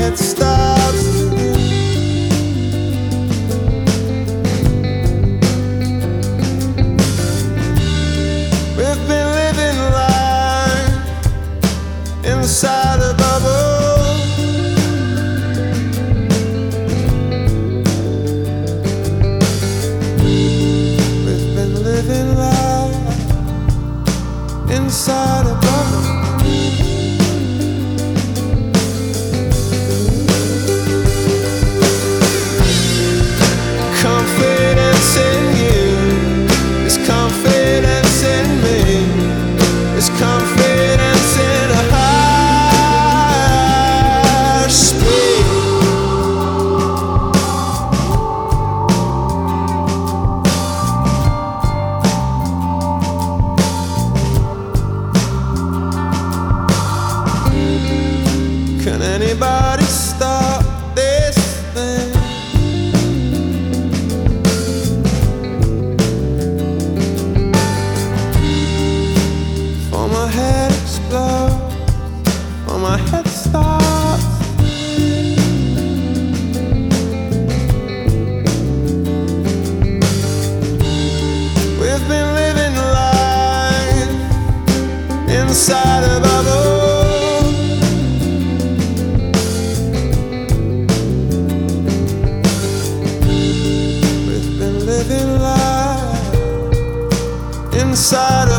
it starts again. We've been living life inside a bubble. We've been living life inside a bubble. Confidence in you is confidence in me, is confidence in a higher speed. Can anybody stop this thing? For my head explodes, for my head stops. We've been living life inside a bubble. Living life inside